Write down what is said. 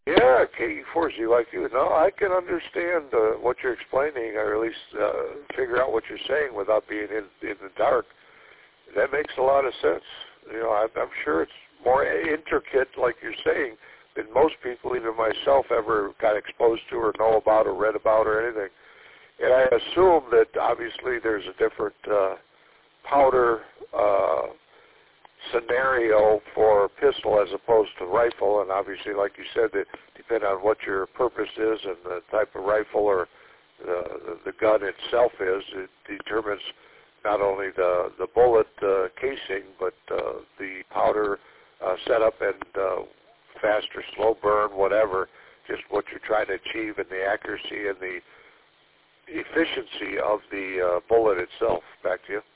Yeah, KE4Z like you. No, I can understand what you're explaining, or at least figure out what you're saying without being in the dark. That makes a lot of sense. You know, I'm sure it's more intricate, like you're saying, than most people, even myself, ever got exposed to or know about or read about or anything. And I assume that obviously there's a different powder scenario for pistol as opposed to rifle, and obviously, like you said, that depending on what your purpose is and the type of rifle or the gun itself is, it determines not only the bullet casing, but the powder setup and fast or slow burn, whatever, just what you're trying to achieve and the accuracy and the efficiency of the bullet itself. Back to you.